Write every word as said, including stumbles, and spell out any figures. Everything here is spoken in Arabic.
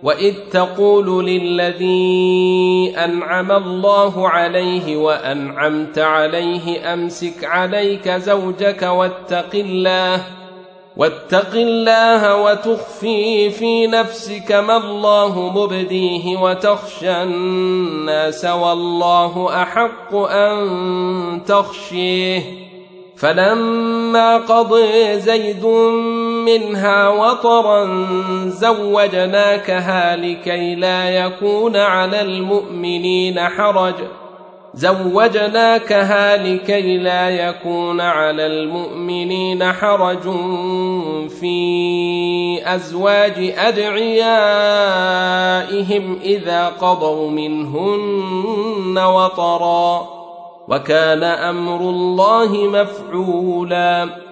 وإذ تقول للذي أنعم الله عليه وأنعمت عليه أمسك عليك زوجك واتق الله واتق الله وتخفي في نفسك ما الله مبديه وتخشى الناس والله أحق أن تخشيه فلما قضى زيد منها وطرا زوجناكها لكي لا يكون على المؤمنين حرج زوجناكها لكي لا يكون على المؤمنين حرج في أزواج أدعيائهم إذا قضوا منهن وطرا وكان أمر الله مفعولا